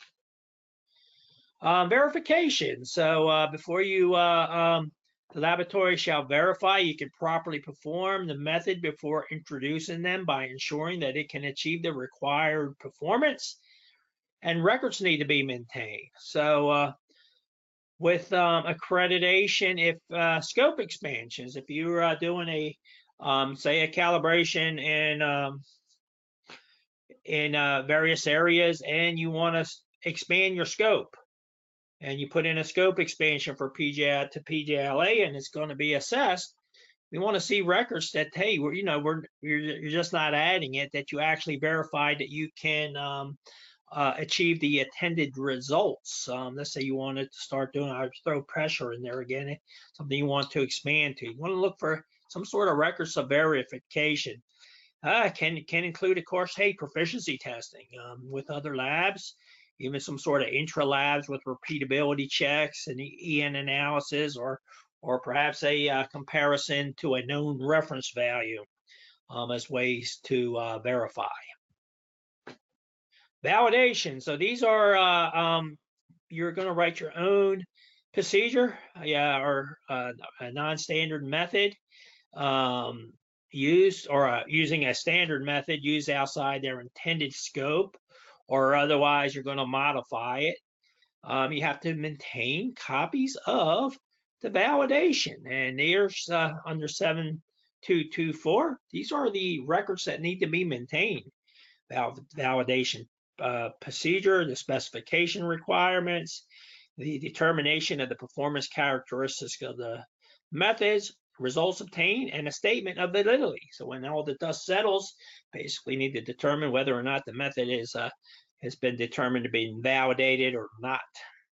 Um, verification. So uh, before you, uh, um, the laboratory shall verify you can properly perform the method before introducing them by ensuring that it can achieve the required performance, and records need to be maintained. So uh, with um, accreditation, if uh, scope expansions, if you're uh, doing a, um, say, a calibration in um, in uh, various areas, and you want to expand your scope, and you put in a scope expansion for P J to P J L A, and it's going to be assessed, we want to see records that, hey, we're, you know, we're you're, you're just not adding it, that you actually verified that you can um, uh, achieve the attended results. Um, let's say you wanted to start doing, I throw pressure in there again, something you want to expand to. You want to look for some sort of records of verification. Uh, can can include, of course, hey, proficiency testing um, with other labs, even some sort of intra labs with repeatability checks and E N analysis, or or perhaps a uh, comparison to a known reference value um, as ways to uh, verify. Validation. So these are, uh, um, you're going to write your own procedure, yeah, or uh, a non-standard method um, used, or uh, using a standard method used outside their intended scope, or otherwise you're going to modify it. Um, you have to maintain copies of the validation, and there's uh, under seven two two four. These are the records that need to be maintained. Val validation uh, procedure, the specification requirements, the determination of the performance characteristics of the methods, results obtained, and a statement of validity. So when all the dust settles, basically need to determine whether or not the method is uh, has been determined to be validated or not.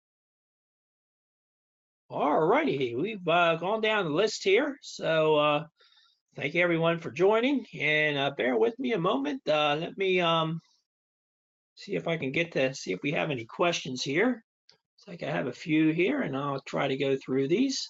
All righty, we've uh, gone down the list here. So uh, thank you everyone for joining, and uh, bear with me a moment. Uh, let me um, see if I can get to see if we have any questions here. Looks like I have a few here, and I'll try to go through these.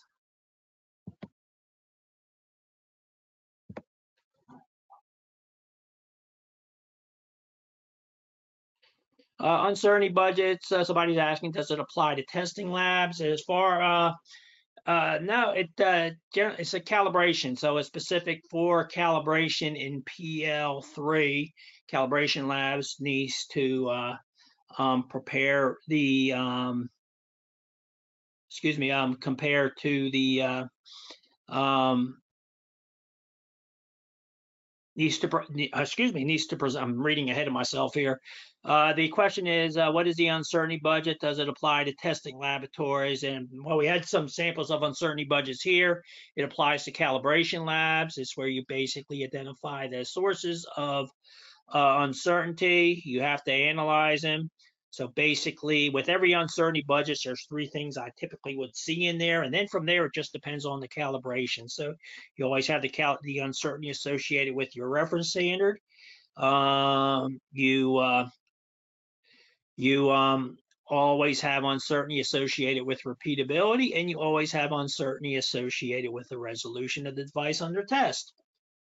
Uh, uncertainty budgets. Uh, somebody's asking, does it apply to testing labs? As far uh, uh, no, it uh, it's a calibration, so it's specific for calibration in P L three. Calibration labs needs to uh, um, prepare the um, excuse me, um, compare to the uh, um, needs to excuse me needs to present. I'm reading ahead of myself here. Uh, the question is, uh, what is the uncertainty budget? Does it apply to testing laboratories? And well, we had some samples of uncertainty budgets here. It applies to calibration labs. It's where you basically identify the sources of uh, uncertainty. You have to analyze them. So basically, with every uncertainty budget, there's three things I typically would see in there, and then from there it just depends on the calibration. So you always have the cal the uncertainty associated with your reference standard. Um, you uh, you um, always have uncertainty associated with repeatability, and you always have uncertainty associated with the resolution of the device under test.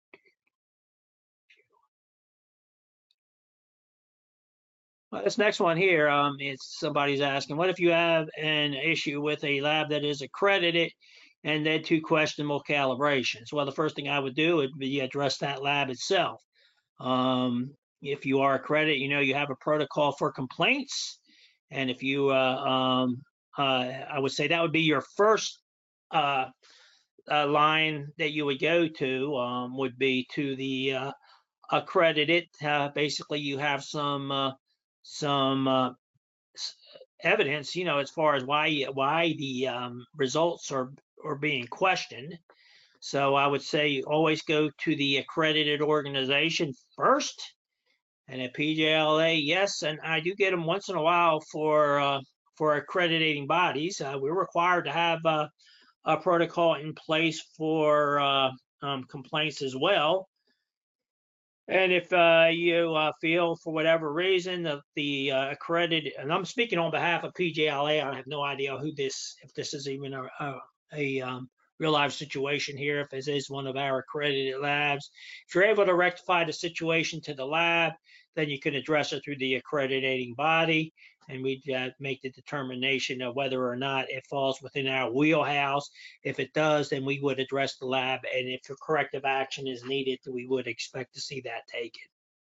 Well, this next one here, um, it's somebody's asking, what if you have an issue with a lab that is accredited and then two questionable calibrations? Well, the first thing I would do would be address that lab itself. Um, if you are accredited, you know you have a protocol for complaints. And if you, uh, um, uh, I would say that would be your first uh, uh, line that you would go to, um, would be to the uh, accredited. Uh, basically, you have some uh, some uh, evidence, you know, as far as why why the um, results are are being questioned. So I would say always go to the accredited organization first. And at P J L A, yes, and I do get them once in a while for uh, for accrediting bodies. Uh, we're required to have uh, a protocol in place for uh, um, complaints as well. And if uh, you uh, feel for whatever reason that the uh, accredited, and I'm speaking on behalf of P J L A, I have no idea who this, if this is even a, a, a um, real life situation here, if this is one of our accredited labs. If you're able to rectify the situation to the lab, then you can address it through the accrediting body, and we uh, make the determination of whether or not it falls within our wheelhouse. If it does, then we would address the lab, and if a corrective action is needed, we would expect to see that taken.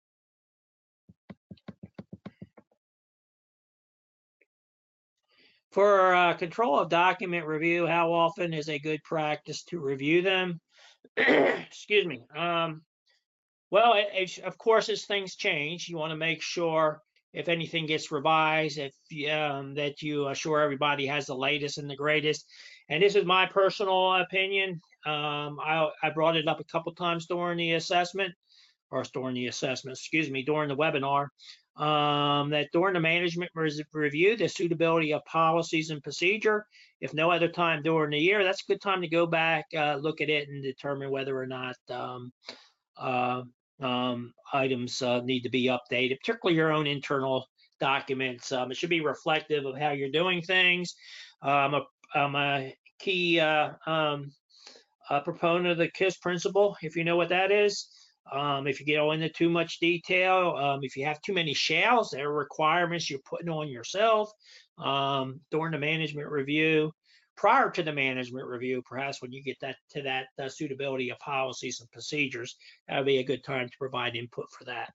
For uh, control of document review, how often is a good practice to review them? Excuse me. Um, well, it, it, of course, as things change, you want to make sure if anything gets revised, if um, that you assure everybody has the latest and the greatest. And this is my personal opinion. Um, I, I brought it up a couple times during the assessment, or during the assessment, excuse me, during the webinar. Um, that during the management review, the suitability of policies and procedure, if no other time during the year, that's a good time to go back, uh, look at it, and determine whether or not um, uh, um, items uh, need to be updated, particularly your own internal documents. Um, it should be reflective of how you're doing things. Um, I'm, a, I'm a key uh, um, uh, proponent of the KISS principle, if you know what that is. Um, if you get into too much detail, um, if you have too many shalls, there are requirements you're putting on yourself um, during the management review, prior to the management review, perhaps when you get that to that uh, suitability of policies and procedures, that would be a good time to provide input for that.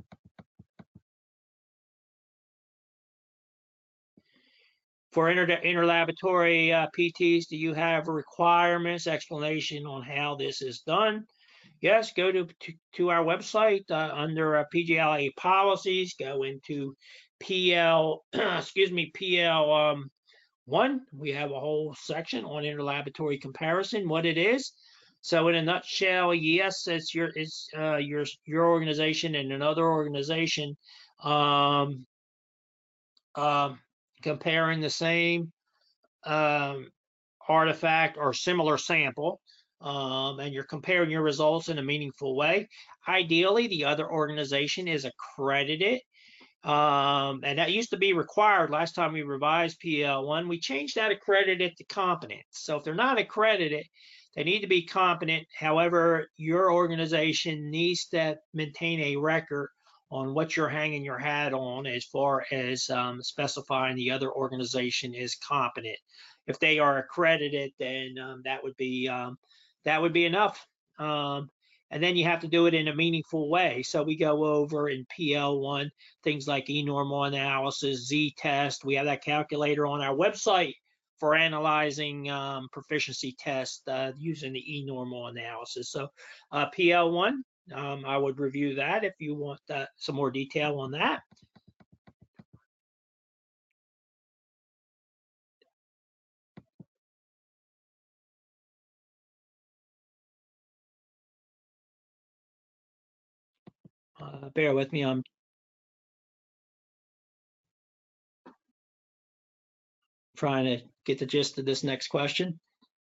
For inter interlaboratory uh, P Ts, do you have requirements, explanation on how this is done? Yes, go to, to, to our website uh, under uh, P J L A policies, go into P L, excuse me, P L um, one. We have a whole section on interlaboratory comparison, what it is. So in a nutshell, yes, it's your it's uh, your your organization and another organization um, um, comparing the same um, artifact or similar sample, um, and you're comparing your results in a meaningful way. Ideally, the other organization is accredited, um, and that used to be required last time we revised P L one. We changed that accredited to competent. So if they're not accredited, they need to be competent. However, your organization needs to maintain a record on what you're hanging your hat on as far as um, specifying the other organization is competent. If they are accredited, then um, that would be um, that would be enough. Um, and then you have to do it in a meaningful way. So we go over in P L one things like e-normal analysis, Z-test. We have that calculator on our website for analyzing um, proficiency tests uh, using the e-normal analysis. So uh, P L one, um, I would review that if you want uh, some more detail on that. Uh, bear with me, I'm trying to get the gist of this next question.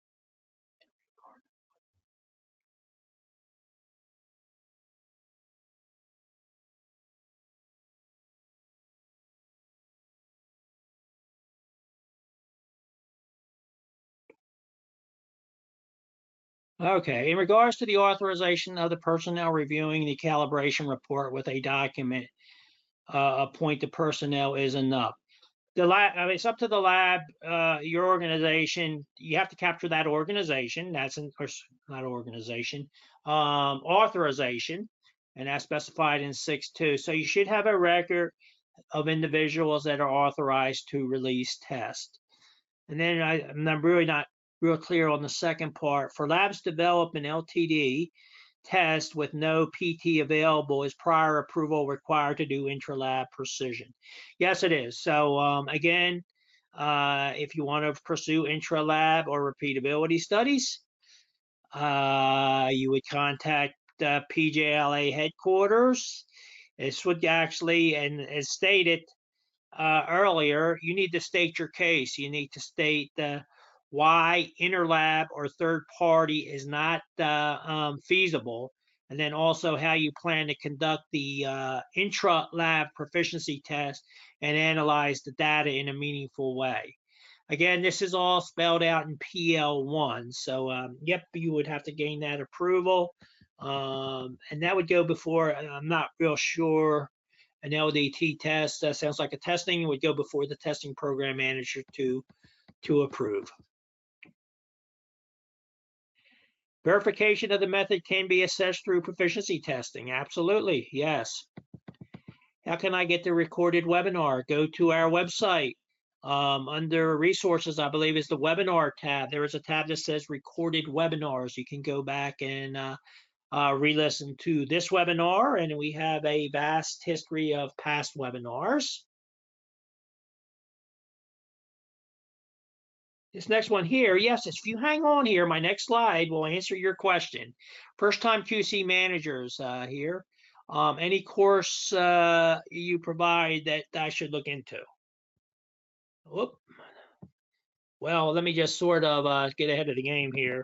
Okay, in regards to the authorization of the personnel reviewing the calibration report with a document, uh, appointed personnel is enough. The lab, I mean, it's up to the lab, uh, your organization. You have to capture that organization. That's in, or not organization, um, authorization, and that's specified in six two. So you should have a record of individuals that are authorized to release tests. And then I, I'm really not real clear on the second part. For labs develop an L T D test with no P T available, is prior approval required to do intralab precision? Yes, it is. So um, again, uh, if you want to pursue intralab or repeatability studies, uh, you would contact uh, P J L A headquarters. This would actually, and as stated uh, earlier, you need to state your case. You need to state uh, why interlab or third party is not uh, um, feasible, and then also how you plan to conduct the uh, intra-lab proficiency test and analyze the data in a meaningful way. Again, this is all spelled out in P L one, so um, yep, you would have to gain that approval, um, and that would go before, I'm not real sure, an L D T test, that sounds like a testing, would go before the testing program manager to, to approve. Verification of the method can be assessed through proficiency testing. Absolutely, yes. How can I get the recorded webinar? Go to our website. Um, under resources, I believe is the webinar tab. There is a tab that says recorded webinars. You can go back and uh, uh, re-listen to this webinar, and we have a vast history of past webinars. This next one here, yes, if you hang on here, my next slide will answer your question. First time Q C managers uh, here. Um, any course uh, you provide that I should look into? Whoop. Well, let me just sort of uh, get ahead of the game here.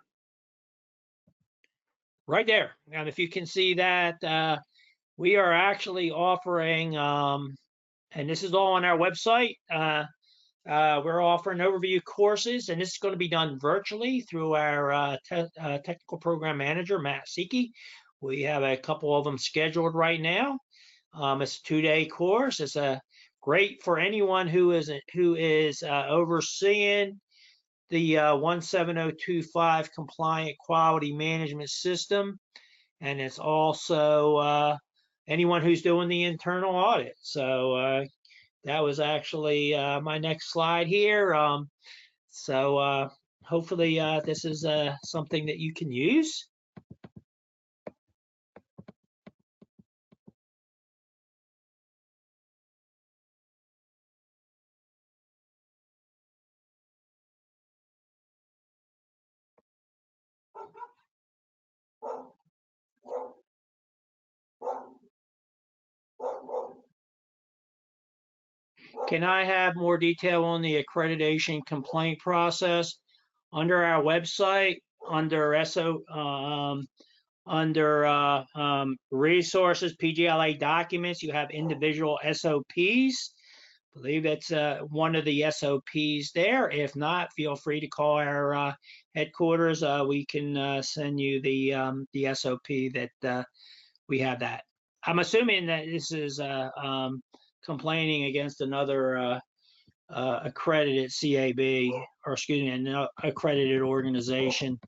Right there. And if you can see that, uh, we are actually offering, um, and this is all on our website, uh, Uh, we're offering overview courses, and this is going to be done virtually through our uh, te uh, technical program manager, Matt Siki. We have a couple of them scheduled right now. Um, it's a two-day course. It's a great for anyone who is who is uh, overseeing the uh, one seven zero two five compliant quality management system, and it's also uh, anyone who's doing the internal audit. So uh, that was actually uh, my next slide here. Um, so uh, hopefully uh, this is uh, something that you can use. Can I have more detail on the accreditation complaint process? Under our website, under S O, um, under uh, um, resources, P G L A documents, you have individual S O Ps. I believe that's uh, one of the S O Ps there. If not, feel free to call our uh, headquarters. Uh, we can uh, send you the um, the S O P that uh, we have that. I'm assuming that this is uh, um, complaining against another uh, uh, accredited C A B, or excuse me, an accredited organization.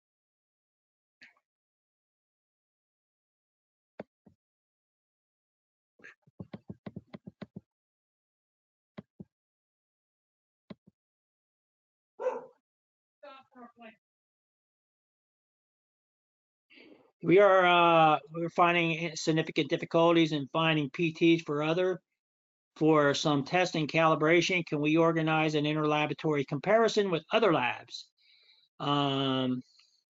We are uh, we're finding significant difficulties in finding P Ts for other for some testing calibration. Can we organize an interlaboratory comparison with other labs? Um,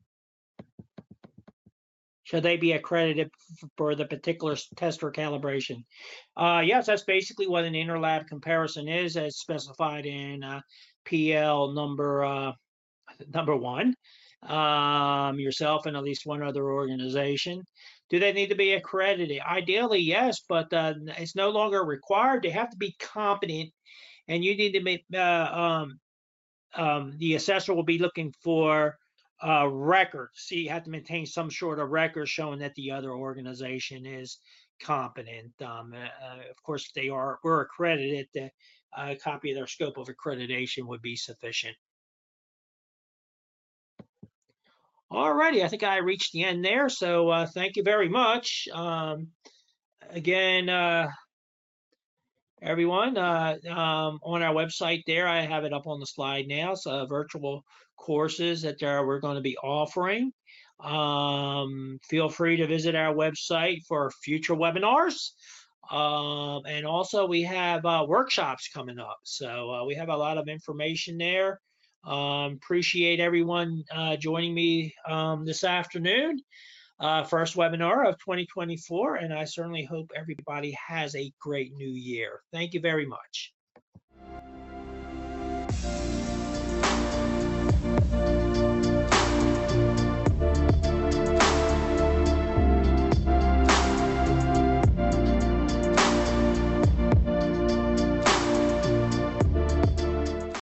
should they be accredited for the particular test or calibration? Uh, yes, that's basically what an interlab comparison is, as specified in uh, P L number uh, number one. Um, yourself and at least one other organization. Do they need to be accredited? Ideally, yes, but uh, it's no longer required. They have to be competent, and you need to make uh, um, um, the assessor will be looking for uh, records. So you have to maintain some sort of record showing that the other organization is competent. Um, uh, of course, if they are were accredited, the, a copy of their scope of accreditation would be sufficient. All righty, I think I reached the end there. So uh, thank you very much. Um, again, uh, everyone, uh, um, on our website there, I have it up on the slide now. So virtual courses that uh, we're going to be offering. Um, feel free to visit our website for future webinars. Um, and also we have uh, workshops coming up. So uh, we have a lot of information there. Um, appreciate everyone uh, joining me um, this afternoon. Uh, first webinar of twenty twenty-four, and I certainly hope everybody has a great new year. Thank you very much.